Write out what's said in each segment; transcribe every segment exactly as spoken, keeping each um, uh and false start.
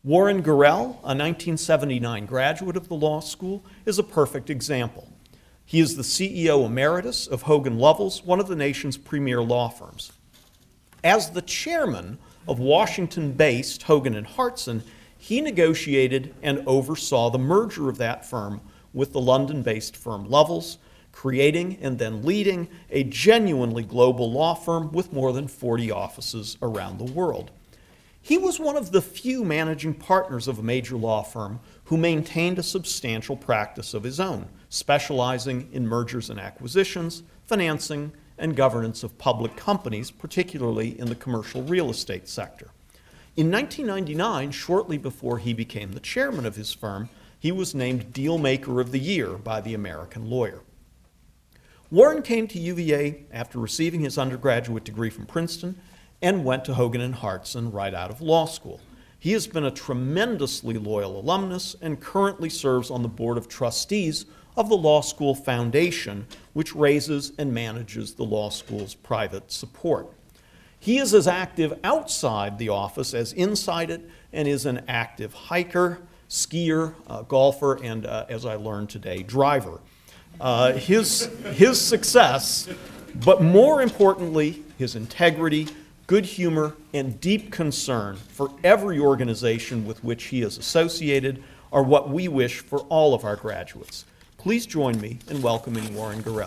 Warren Gorel, a nineteen seventy-nine graduate of the law school, is a perfect example. He is the C E O emeritus of Hogan Lovells, one of the nation's premier law firms. As the chairman of Washington-based Hogan and Hartson, he negotiated and oversaw the merger of that firm with the London-based firm Lovells, creating and then leading a genuinely global law firm with more than forty offices around the world. He was one of the few managing partners of a major law firm who maintained a substantial practice of his own, specializing in mergers and acquisitions, financing, and governance of public companies, particularly in the commercial real estate sector. In nineteen ninety-nine, shortly before he became the chairman of his firm, he was named Dealmaker of the Year by the American Lawyer. Warren came to U V A after receiving his undergraduate degree from Princeton and went to Hogan and Hartson right out of law school. He has been a tremendously loyal alumnus and currently serves on the board of trustees of the Law School Foundation, which raises and manages the law school's private support. He is as active outside the office as inside it and is an active hiker, skier, uh, golfer, and, uh, as I learned today, driver. Uh, his, his success, but more importantly, his integrity, good humor, and deep concern for every organization with which he is associated are what we wish for all of our graduates. Please join me in welcoming Warren Gorel.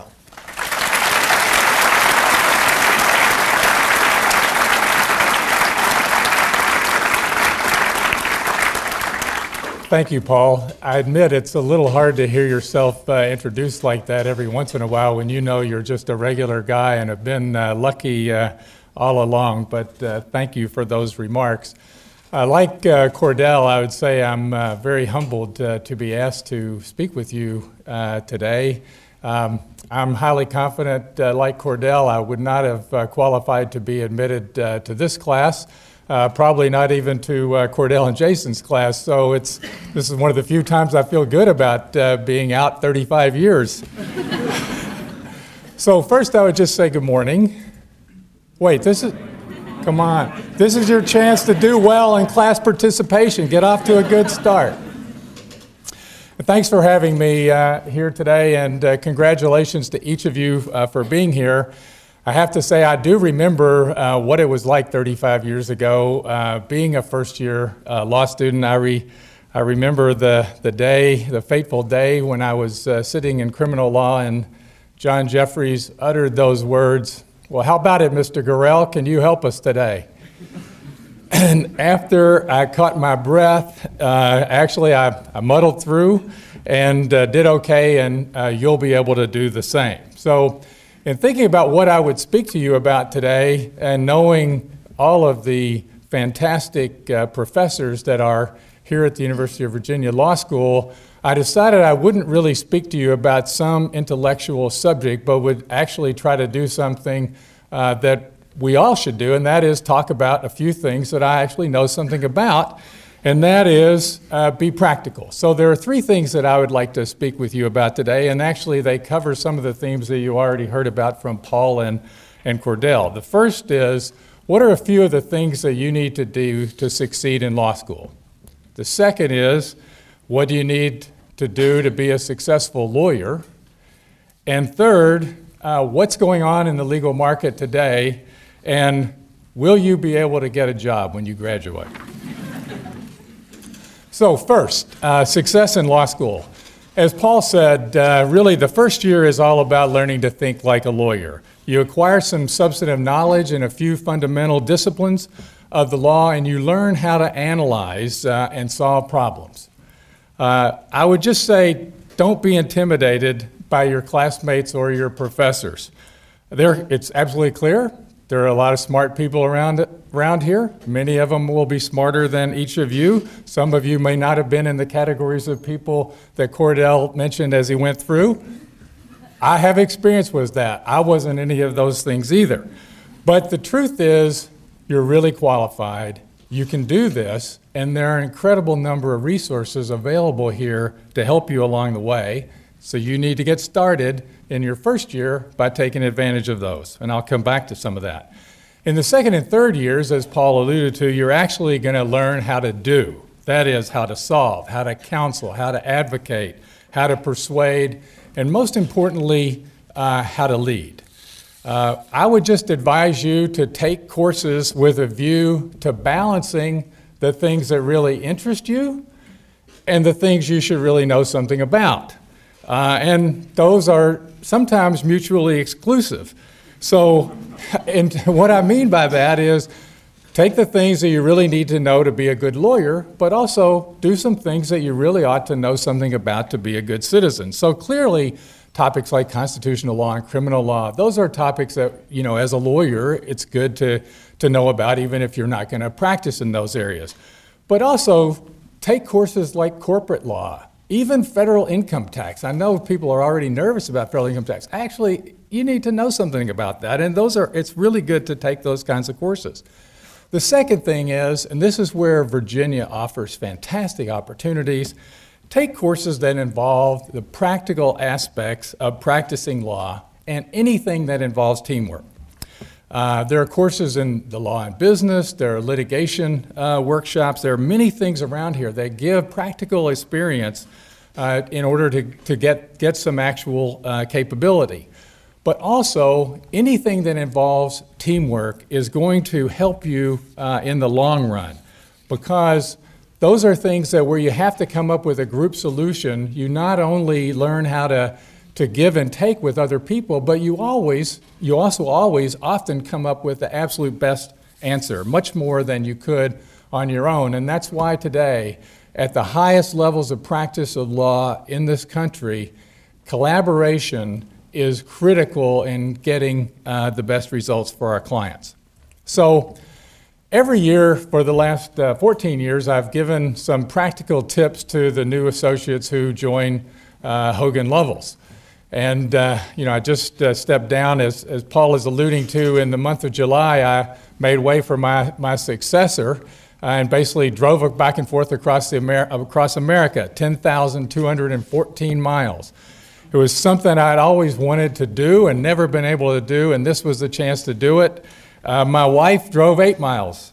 Thank you, Paul. I admit it's a little hard to hear yourself uh, introduced like that every once in a while when you know you're just a regular guy and have been uh, lucky uh, all along, but uh, thank you for those remarks. Uh, like uh, Cordell, I would say I'm uh, very humbled uh, to be asked to speak with you uh, today. Um, I'm highly confident, uh, like Cordell, I would not have uh, qualified to be admitted uh, to this class, uh, probably not even to uh, Cordell and Jason's class, so it's this is one of the few times I feel good about uh, being out thirty-five years. So first I would just say good morning. Wait, this is, come on. This is your chance to do well in class participation. Get off to a good start. Thanks for having me uh, here today, and uh, congratulations to each of you uh, for being here. I have to say I do remember uh, what it was like thirty-five years ago. Uh, being a first-year uh, law student, I, re I remember the, the day, the fateful day when I was uh, sitting in criminal law and John Jeffries uttered those words, "Well, how about it, Mister Gorel? Can you help us today?" And after I caught my breath, uh, actually I, I muddled through and uh, did okay, and uh, you'll be able to do the same. So in thinking about what I would speak to you about today and knowing all of the fantastic uh, professors that are here at the University of Virginia Law School, I decided I wouldn't really speak to you about some intellectual subject, but would actually try to do something uh, that we all should do, and that is talk about a few things that I actually know something about, and that is uh, be practical. So there are three things that I would like to speak with you about today, and actually they cover some of the themes that you already heard about from Paul and, and Cordell. The first is, what are a few of the things that you need to do to succeed in law school? The second is, what do you need to do to be a successful lawyer? And third, uh, what's going on in the legal market today, and will you be able to get a job when you graduate? So first, uh, success in law school. As Paul said, uh, really the first year is all about learning to think like a lawyer. You acquire some substantive knowledge in a few fundamental disciplines of the law, and you learn how to analyze uh, and solve problems. Uh, I would just say, don't be intimidated by your classmates or your professors. There, it's absolutely clear there are a lot of smart people around, around here. Many of them will be smarter than each of you. Some of you may not have been in the categories of people that Cordell mentioned as he went through. I have experience with that. I wasn't any of those things either. But the truth is, you're really qualified. You can do this, and there are an incredible number of resources available here to help you along the way. So you need to get started in your first year by taking advantage of those, and I'll come back to some of that. In the second and third years, as Paul alluded to, you're actually going to learn how to do That is, how to solve, how to counsel, how to advocate, how to persuade, and most importantly, uh, how to lead. Uh, I would just advise you to take courses with a view to balancing the things that really interest you and the things you should really know something about. Uh, and those are sometimes mutually exclusive. So, and what I mean by that is take the things that you really need to know to be a good lawyer, but also do some things that you really ought to know something about to be a good citizen. So clearly, topics like constitutional law and criminal law, those are topics that, you know, as a lawyer, it's good to, to know about, even if you're not going to practice in those areas. But also, take courses like corporate law, even federal income tax. I know people are already nervous about federal income tax. Actually, you need to know something about that, and those are, it's really good to take those kinds of courses. The second thing is, and this is where Virginia offers fantastic opportunities, take courses that involve the practical aspects of practicing law and anything that involves teamwork. Uh, there are courses in the law and business, there are litigation uh, workshops, there are many things around here that give practical experience uh, in order to, to get, get some actual uh, capability. But also, anything that involves teamwork is going to help you uh, in the long run, because those are things that where you have to come up with a group solution, you not only learn how to, to give and take with other people, but you always, you also always often come up with the absolute best answer, much more than you could on your own. And that's why today, at the highest levels of practice of law in this country, collaboration is critical in getting uh, the best results for our clients. So every year for the last uh, fourteen years, I've given some practical tips to the new associates who join uh, Hogan Lovells. And uh, you know, I just uh, stepped down, as, as Paul is alluding to, in the month of July, I made way for my, my successor uh, and basically drove back and forth across, the Amer- across America, ten thousand two hundred fourteen miles. It was something I'd always wanted to do and never been able to do, and this was the chance to do it. Uh, my wife drove eight miles.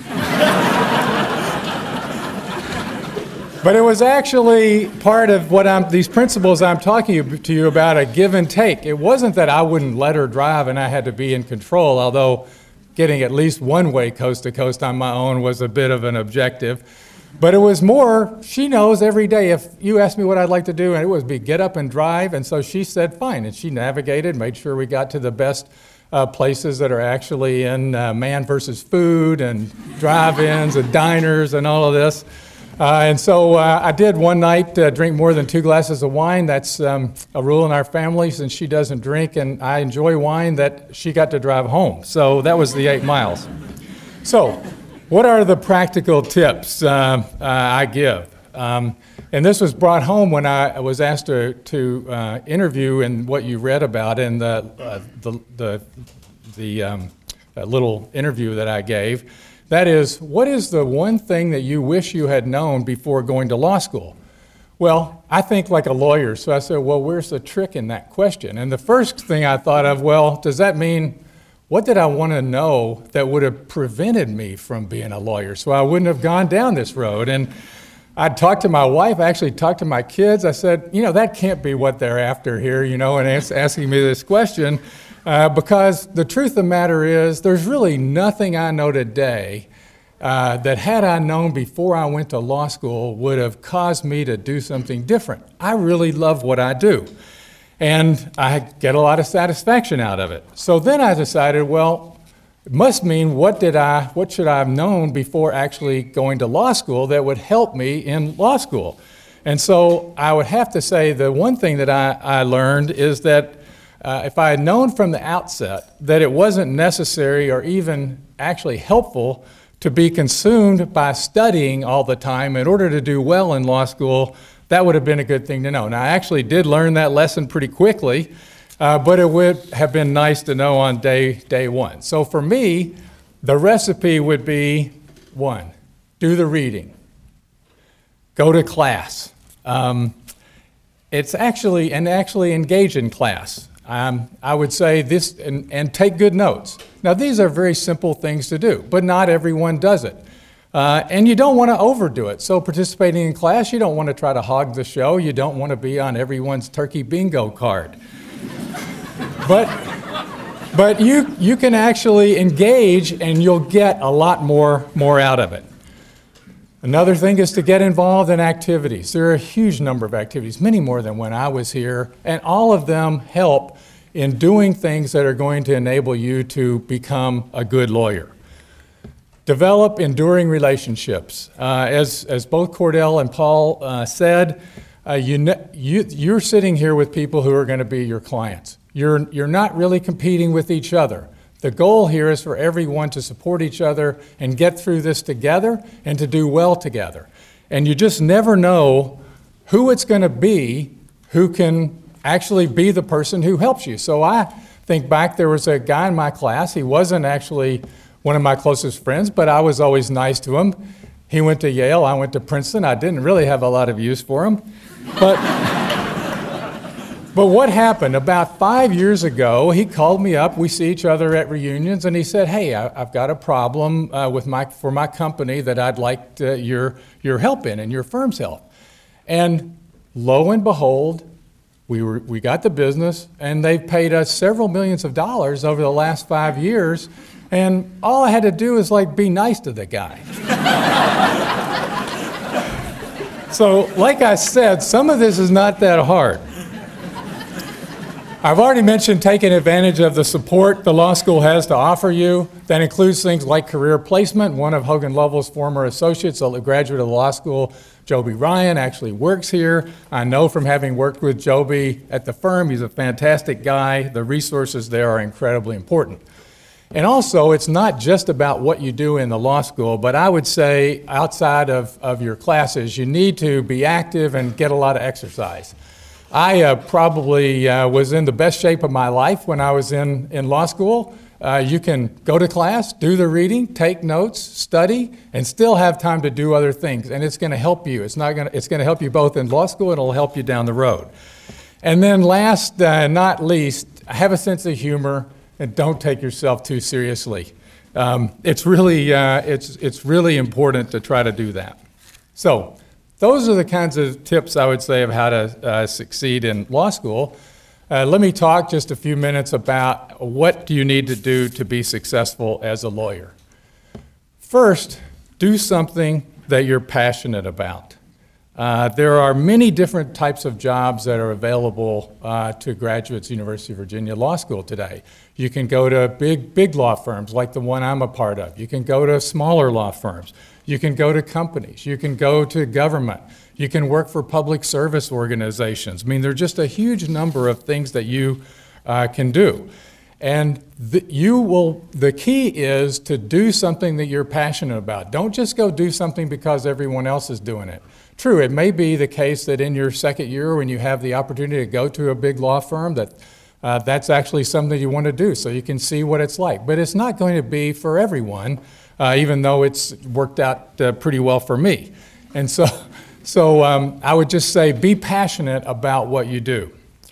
But it was actually part of what I'm, these principles I'm talking to you about, a give and take. It wasn't that I wouldn't let her drive and I had to be in control, although getting at least one way coast to coast on my own was a bit of an objective. But it was more, she knows every day if you ask me what I'd like to do, and it was be get up and drive, and so she said fine, and she navigated, made sure we got to the best uh, places that are actually in uh, man versus food and drive-ins and diners and all of this. Uh, and so uh, I did one night uh, drink more than two glasses of wine. That's um, a rule in our family since she doesn't drink, and I enjoy wine, that she got to drive home. So that was the eight miles. So what are the practical tips uh, uh, I give? Um, and this was brought home when I was asked to, to uh, interview in what you read about in the, uh, the, the, the um, little interview that I gave. That is, what is the one thing that you wish you had known before going to law school? Well, I think like a lawyer, so I said, well, where's the trick in that question? And the first thing I thought of, well, does that mean, what did I want to know that would have prevented me from being a lawyer so I wouldn't have gone down this road? And I talked to my wife, I actually talked to my kids. I said, you know, that can't be what they're after here, you know, and ask, asking me this question. Uh, because the truth of the matter is, there's really nothing I know today uh, that had I known before I went to law school would have caused me to do something different. I really love what I do, and I get a lot of satisfaction out of it. So then I decided, well, it must mean what did I, what should I have known before actually going to law school that would help me in law school? And so I would have to say the one thing that I, I learned is that Uh, if I had known from the outset that it wasn't necessary or even actually helpful to be consumed by studying all the time in order to do well in law school, that would have been a good thing to know. Now, I actually did learn that lesson pretty quickly, uh, but it would have been nice to know on day, day one. So for me, the recipe would be, one, do the reading. Go to class. Um, it's actually, and actually engage in class. Um, I would say this, and, and take good notes. Now, these are very simple things to do, but not everyone does it. Uh, and you don't want to overdo it. So participating in class, you don't want to try to hog the show. You don't want to be on everyone's turkey bingo card. but but you, you can actually engage and you'll get a lot more, more out of it. Another thing is to get involved in activities. There are a huge number of activities, many more than when I was here, and all of them help in doing things that are going to enable you to become a good lawyer. Develop enduring relationships. Uh, as, as both Cordell and Paul uh, said, uh, you, you, you're sitting here with people who are going to be your clients. You're, you're not really competing with each other. The goal here is for everyone to support each other and get through this together and to do well together. And you just never know who it's going to be who can actually be the person who helps you. So I think back, there was a guy in my class. He wasn't actually one of my closest friends, but I was always nice to him. He went to Yale, I went to Princeton. I didn't really have a lot of use for him. But, but what happened? About five years ago, he called me up. We see each other at reunions, and he said, hey, I, I've got a problem uh, with my, for my company that I'd like to, your, your help in and your firm's help. And lo and behold, we, were, we got the business, and they've paid us several millions of dollars over the last five years. And all I had to do is like be nice to the guy. So, like I said, some of this is not that hard. I've already mentioned taking advantage of the support the law school has to offer you. That includes things like career placement. One of Hogan Lovells' former associates, a graduate of the law school, Joby Ryan, actually works here. I know from having worked with Joby at the firm, he's a fantastic guy. The resources there are incredibly important. And also, it's not just about what you do in the law school, but I would say outside of, of your classes, you need to be active and get a lot of exercise. I uh, probably uh, was in the best shape of my life when I was in, in law school. Uh, you can go to class, do the reading, take notes, study, and still have time to do other things. And it's going to help you. It's not going to, it's going to help you both in law school, and it'll help you down the road. And then last, uh, not least, have a sense of humor. And don't take yourself too seriously. Um, it's really, uh, it's, it's really important to try to do that. So those are the kinds of tips I would say of how to uh, succeed in law school. Uh, let me talk just a few minutes about what do you need to do to be successful as a lawyer. First, do something that you're passionate about. Uh, there are many different types of jobs that are available uh, to graduates, University of Virginia Law School today. You can go to big, big law firms like the one I'm a part of. You can go to smaller law firms. You can go to companies. You can go to government. You can work for public service organizations. I mean, there are just a huge number of things that you uh, can do. And the, you will, the key is to do something that you're passionate about. Don't just go do something because everyone else is doing it. True, it may be the case that in your second year when you have the opportunity to go to a big law firm that uh, that's actually something you want to do so you can see what it's like. But it's not going to be for everyone, uh, even though it's worked out uh, pretty well for me. And so, so um, I would just say be passionate about what you do.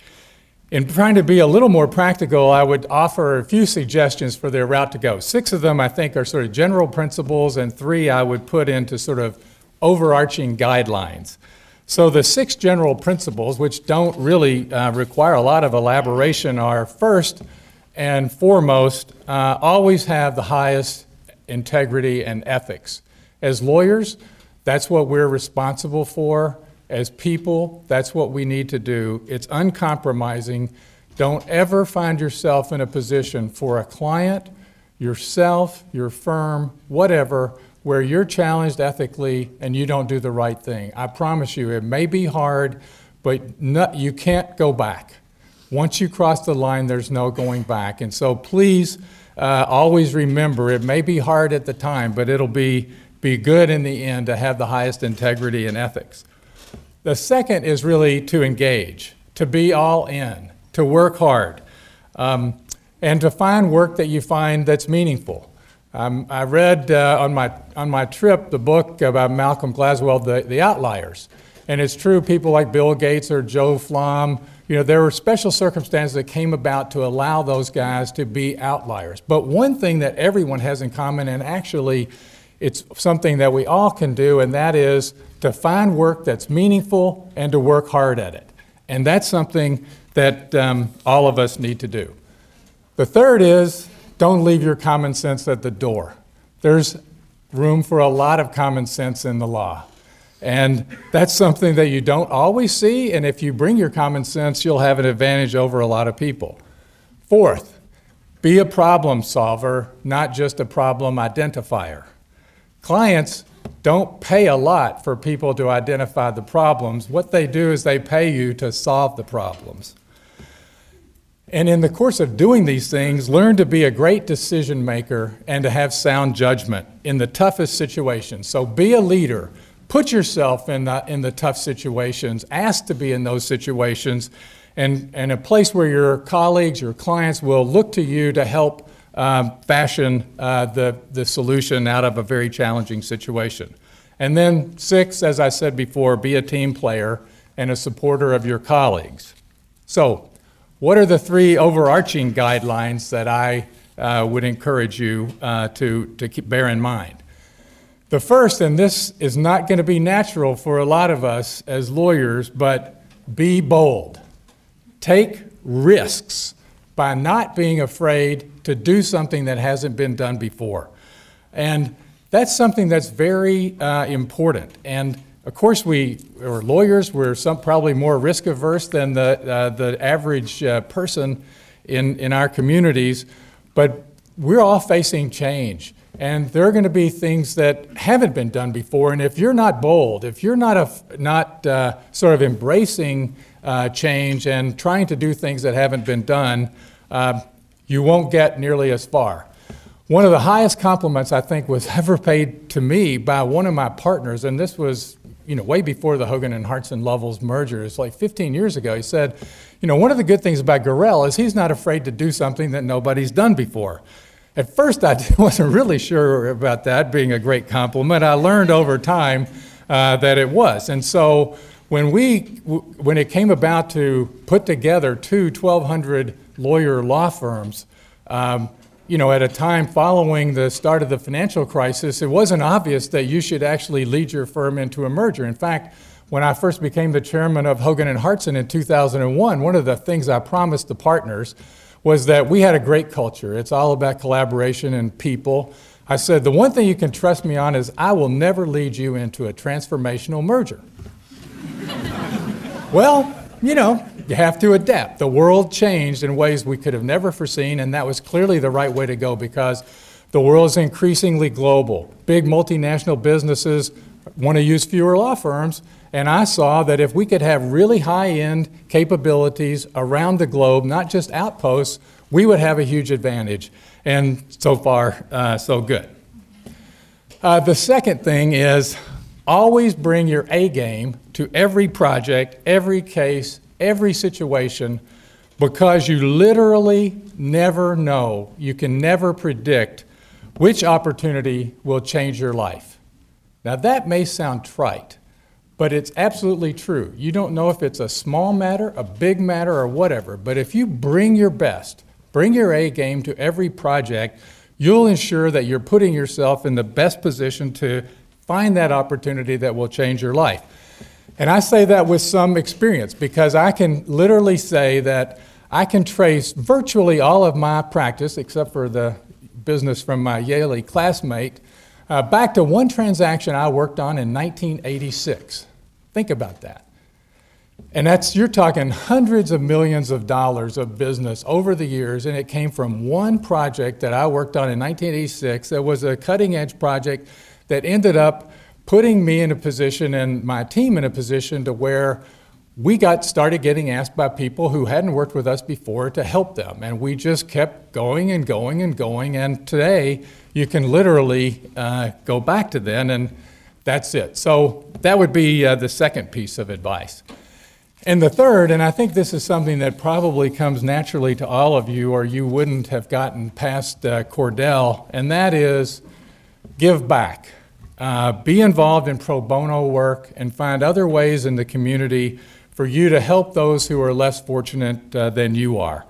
In trying to be a little more practical, I would offer a few suggestions for their route to go. Six of them I think are sort of general principles, and three I would put into sort of overarching guidelines. So the six general principles, which don't really uh, require a lot of elaboration, are first and foremost, uh, always have the highest integrity and ethics. As lawyers, that's what we're responsible for. As people, that's what we need to do. It's uncompromising. Don't ever find yourself in a position for a client, yourself, your firm, whatever, where you're challenged ethically and you don't do the right thing. I promise you, it may be hard, but no, you can't go back. Once you cross the line, there's no going back. And so please uh, always remember, it may be hard at the time, but it'll be, be good in the end to have the highest integrity and ethics. The second is really to engage, to be all in, to work hard, um, and to find work that you find that's meaningful. Um, I read uh, on my on my trip the book about Malcolm Gladwell, the, the Outliers. And it's true, people like Bill Gates or Joe Flom, you know, there were special circumstances that came about to allow those guys to be outliers. But one thing that everyone has in common, and actually It's something that we all can do, and that is to find work that's meaningful and to work hard at it. And that's something that um, all of us need to do. The third is, don't leave your common sense at the door. There's room for a lot of common sense in the law. And that's something that you don't always see, and if you bring your common sense, you'll have an advantage over a lot of people. Fourth, be a problem solver, not just a problem identifier. Clients don't pay a lot for people to identify the problems. What they do is they pay you to solve the problems. And in the course of doing these things, learn to be a great decision maker and to have sound judgment in the toughest situations. So be a leader. Put yourself in the, in the tough situations. Ask to be in those situations, and, and a place where your colleagues, your clients will look to you to help um, fashion uh, the, the solution out of a very challenging situation. And then six, as I said before, be a team player and a supporter of your colleagues. So what are the three overarching guidelines that I uh, would encourage you uh, to, to keep, bear in mind? The first, and this is not going to be natural for a lot of us as lawyers, but be bold. Take risks by not being afraid to do something that hasn't been done before. And that's something that's very uh, important. And of course, we are lawyers. We're some, probably more risk averse than the, uh, the average uh, person in, in our communities, but we're all facing change. And there are going to be things that haven't been done before. And if you're not bold, if you're not, a, not uh, sort of embracing uh, change and trying to do things that haven't been done, uh, you won't get nearly as far. One of the highest compliments I think was ever paid to me by one of my partners, and this was you know, way before the Hogan and Hartson Lovells merger. It's like fifteen years ago. He said, you know, one of the good things about Gorell is he's not afraid to do something that nobody's done before. At first, I wasn't really sure about that being a great compliment. I learned over time uh, that it was. And so when we, when it came about to put together two twelve hundred lawyer law firms, um, you know, at a time following the start of the financial crisis, it wasn't obvious that you should actually lead your firm into a merger. In fact, when I first became the chairman of Hogan and Hartson in two thousand one, one of the things I promised the partners was that we had a great culture. It's all about collaboration and people. I said, the one thing you can trust me on is I will never lead you into a transformational merger. Well, you know, you have to adapt. The world changed in ways we could have never foreseen, and that was clearly the right way to go because the world is increasingly global. Big multinational businesses want to use fewer law firms, and I saw that if we could have really high-end capabilities around the globe, not just outposts, we would have a huge advantage. And so far, uh, so good. Uh, the second thing is always bring your A game to every project, every case, every situation, because you literally never know, you can never predict which opportunity will change your life. Now that may sound trite, but it's absolutely true. You don't know if it's a small matter, a big matter, or whatever, but if you bring your best, bring your A game to every project, you'll ensure that you're putting yourself in the best position to find that opportunity that will change your life. And I say that with some experience because I can literally say that I can trace virtually all of my practice, except for the business from my Yale classmate, uh, back to one transaction I worked on in nineteen eighty-six. Think about that. And that's, you're talking hundreds of millions of dollars of business over the years, and it came from one project that I worked on in nineteen eighty-six that was a cutting-edge project that ended up putting me in a position and my team in a position to where we got started getting asked by people who hadn't worked with us before to help them. And we just kept going and going and going. And today, you can literally uh, go back to then, and that's it. So that would be uh, the second piece of advice. And the third, and I think this is something that probably comes naturally to all of you, or you wouldn't have gotten past uh, Cordell, and that is give back. Uh, be involved in pro bono work and find other ways in the community for you to help those who are less fortunate uh, than you are.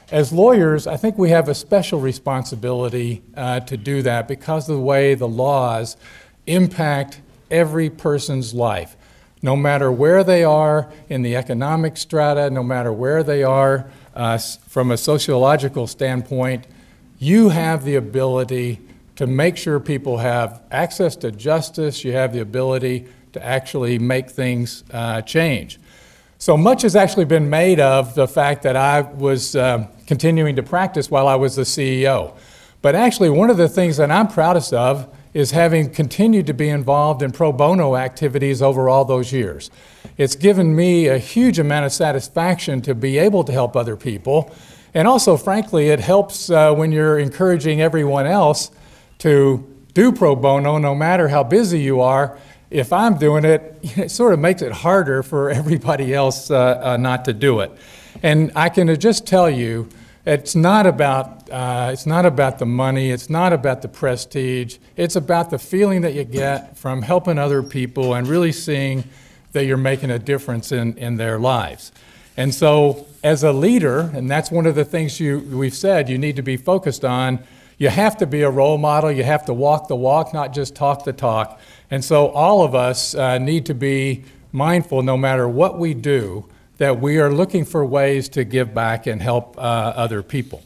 As lawyers, I think we have a special responsibility uh, to do that because of the way the laws impact every person's life. No matter where they are in the economic strata, no matter where they are uh, from a sociological standpoint, you have the ability to make sure people have access to justice. You have the ability to actually make things uh, change. So much has actually been made of the fact that I was uh, continuing to practice while I was the C E O. But actually, one of the things that I'm proudest of is having continued to be involved in pro bono activities over all those years. It's given me a huge amount of satisfaction to be able to help other people. And also, frankly, it helps uh, when you're encouraging everyone else to do pro bono, no matter how busy you are. If I'm doing it, it sort of makes it harder for everybody else uh, uh, not to do it. And I can just tell you, it's not about uh, it's not about the money. It's not about the prestige. It's about the feeling that you get from helping other people and really seeing that you're making a difference in, in their lives. And so, as a leader, and that's one of the things you we've said you need to be focused on. You have to be a role model. You have to walk the walk, not just talk the talk. And so all of us uh, need to be mindful, no matter what we do, that we are looking for ways to give back and help uh, other people.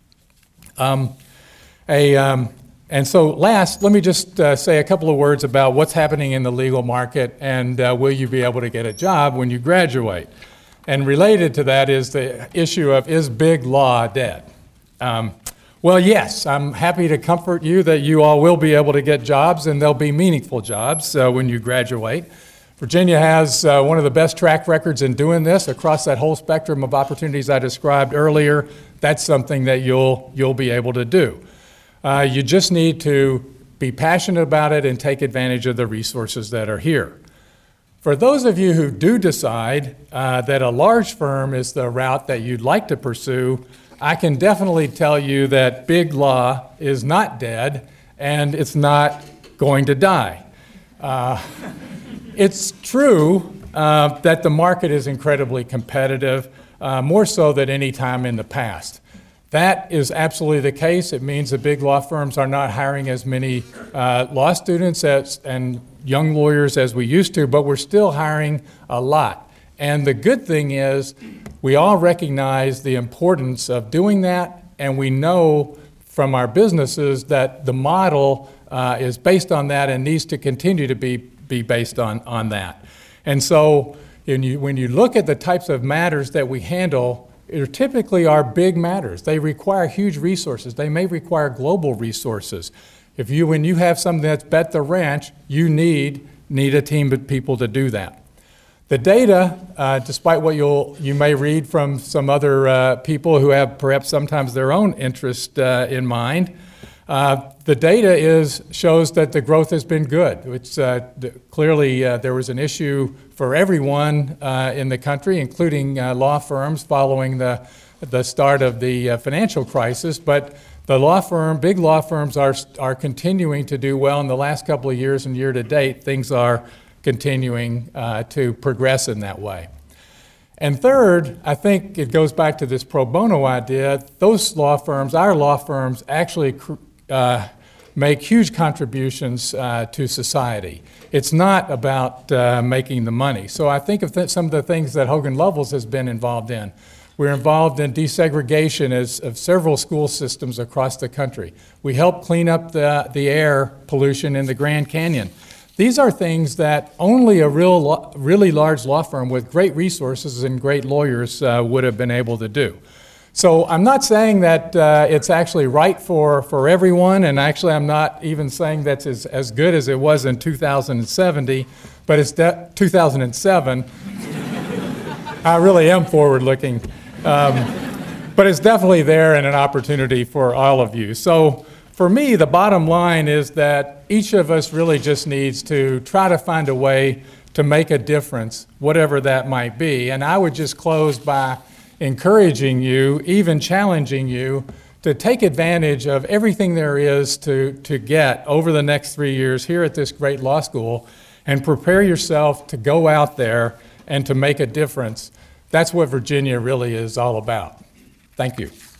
Um, a, um, and so last, let me just uh, say a couple of words about what's happening in the legal market and uh, will you be able to get a job when you graduate. And related to that is the issue of, is big law dead? Um, Well, yes, I'm happy to comfort you that you all will be able to get jobs, and they'll be meaningful jobs uh, when you graduate. Virginia has uh, one of the best track records in doing this across that whole spectrum of opportunities I described earlier. That's something that you'll, you'll be able to do. Uh, you just need to be passionate about it and take advantage of the resources that are here. For those of you who do decide uh, that a large firm is the route that you'd like to pursue, I can definitely tell you that big law is not dead and it's not going to die. Uh, it's true uh, that the market is incredibly competitive, uh, more so than any time in the past. That is absolutely the case. It means that big law firms are not hiring as many uh, law students as, and young lawyers as we used to, but we're still hiring a lot. And the good thing is, we all recognize the importance of doing that, and we know from our businesses that the model uh, is based on that and needs to continue to be, be based on, on that. And so when you, when you look at the types of matters that we handle, they typically are big matters. They require huge resources. They may require global resources. If you, when you have something that's bet the ranch, you need, need a team of people to do that. The data, uh, despite what you'll, you may read from some other uh, people who have perhaps sometimes their own interest uh, in mind, uh, the data is, shows that the growth has been good. It's, uh, clearly, uh, there was an issue for everyone uh, in the country, including uh, law firms, following the, the start of the uh, financial crisis. But the law firm, big law firms are, are continuing to do well in the last couple of years, and year to date, things are continuing uh, to progress in that way. And third, I think it goes back to this pro bono idea. Those law firms, our law firms, actually uh, make huge contributions uh, to society. It's not about uh, making the money. So I think of th some of the things that Hogan Lovells has been involved in. We're involved in desegregation as, of several school systems across the country. We help clean up the, the air pollution in the Grand Canyon. These are things that only a real, really large law firm with great resources and great lawyers uh, would have been able to do. So I'm not saying that uh, it's actually right for, for everyone, and actually I'm not even saying that's as, as good as it was in two thousand seventy, but it's two thousand seven. I really am forward-looking. Um, but it's definitely there and an opportunity for all of you. So for me, the bottom line is that each of us really just needs to try to find a way to make a difference, whatever that might be. And I would just close by encouraging you, even challenging you, to take advantage of everything there is to, to get over the next three years here at this great law school, and prepare yourself to go out there and to make a difference. That's what Virginia really is all about. Thank you.